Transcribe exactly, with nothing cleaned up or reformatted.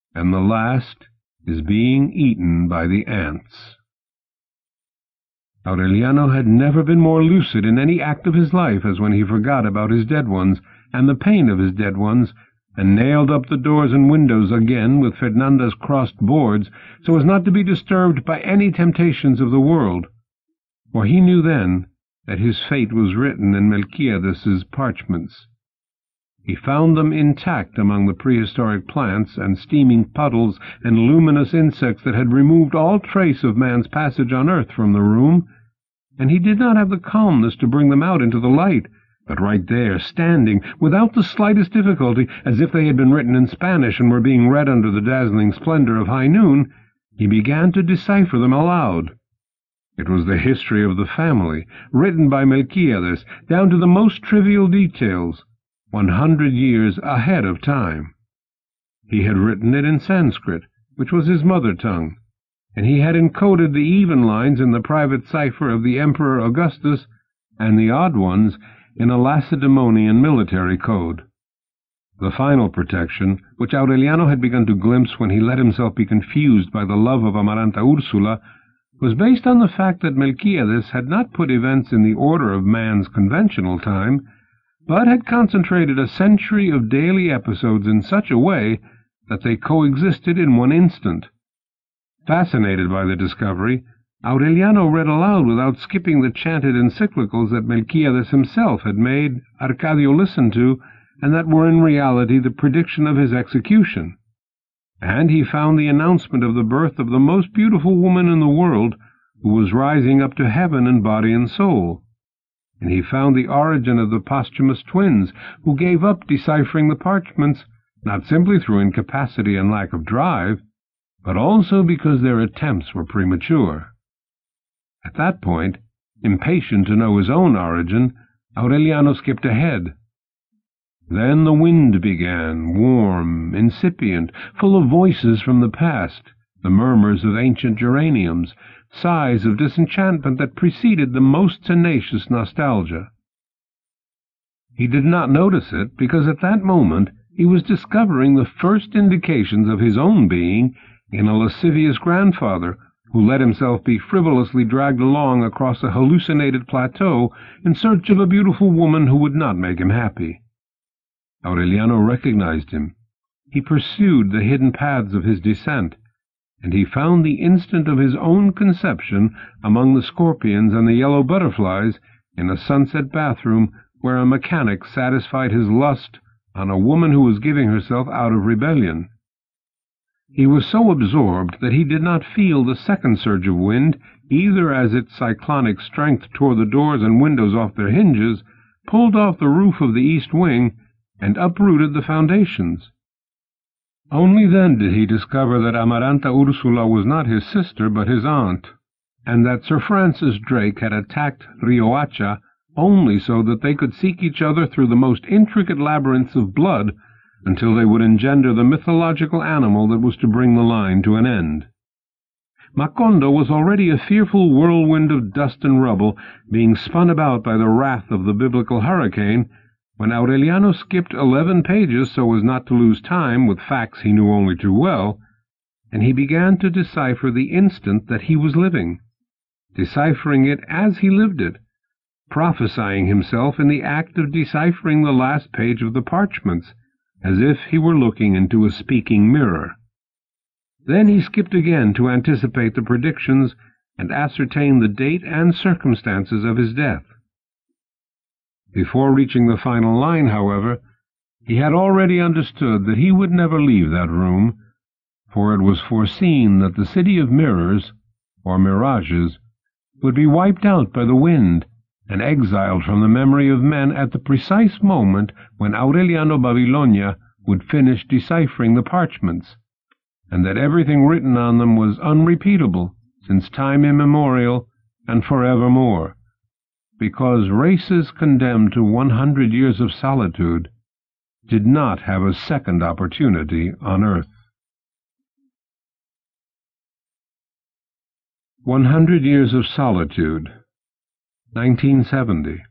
and the last is being eaten by the ants. Aureliano had never been more lucid in any act of his life as when he forgot about his dead ones and the pain of his dead ones, and nailed up the doors and windows again with Fernanda's crossed boards, so as not to be disturbed by any temptations of the world. For he knew then that his fate was written in Melquiades's parchments. He found them intact among the prehistoric plants and steaming puddles and luminous insects that had removed all trace of man's passage on earth from the room, and he did not have the calmness to bring them out into the light, but right there, standing, without the slightest difficulty, as if they had been written in Spanish and were being read under the dazzling splendor of high noon, he began to decipher them aloud. It was the history of the family, written by Melquiades, down to the most trivial details, one hundred years ahead of time. He had written it in Sanskrit, which was his mother tongue, and he had encoded the even lines in the private cipher of the Emperor Augustus and the odd ones in a Lacedaemonian military code. The final protection, which Aureliano had begun to glimpse when he let himself be confused by the love of Amaranta Ursula, was based on the fact that Melquiades had not put events in the order of man's conventional time, but had concentrated a century of daily episodes in such a way that they coexisted in one instant. Fascinated by the discovery, Aureliano read aloud without skipping the chanted encyclicals that Melquiades himself had made Arcadio listen to, and that were in reality the prediction of his execution. And he found the announcement of the birth of the most beautiful woman in the world, who was rising up to heaven in body and soul. And he found the origin of the posthumous twins, who gave up deciphering the parchments, not simply through incapacity and lack of drive, but also because their attempts were premature. At that point, impatient to know his own origin, Aureliano skipped ahead. Then the wind began, warm, incipient, full of voices from the past, the murmurs of ancient geraniums, sighs of disenchantment that preceded the most tenacious nostalgia. He did not notice it, because at that moment he was discovering the first indications of his own being in a lascivious grandfather, who let himself be frivolously dragged along across a hallucinated plateau in search of a beautiful woman who would not make him happy. Aureliano recognized him. He pursued the hidden paths of his descent, and he found the instant of his own conception among the scorpions and the yellow butterflies in a sunset bathroom where a mechanic satisfied his lust on a woman who was giving herself out of rebellion. He was so absorbed that he did not feel the second surge of wind, either as its cyclonic strength tore the doors and windows off their hinges, pulled off the roof of the east wing, and uprooted the foundations. Only then did he discover that Amaranta Ursula was not his sister but his aunt, and that Sir Francis Drake had attacked Riohacha only so that they could seek each other through the most intricate labyrinths of blood until they would engender the mythological animal that was to bring the line to an end. Macondo was already a fearful whirlwind of dust and rubble, being spun about by the wrath of the biblical hurricane, when Aureliano skipped eleven pages so as not to lose time with facts he knew only too well, and he began to decipher the instant that he was living, deciphering it as he lived it, prophesying himself in the act of deciphering the last page of the parchments, as if he were looking into a speaking mirror. Then he skipped again to anticipate the predictions and ascertain the date and circumstances of his death. Before reaching the final line, however, he had already understood that he would never leave that room, for it was foreseen that the city of mirrors, or mirages, would be wiped out by the wind and exiled from the memory of men at the precise moment when Aureliano Babilonia would finish deciphering the parchments, and that everything written on them was unrepeatable since time immemorial and forevermore, because races condemned to one hundred years of solitude did not have a second opportunity on earth. One Hundred Years of Solitude, nineteen seventy.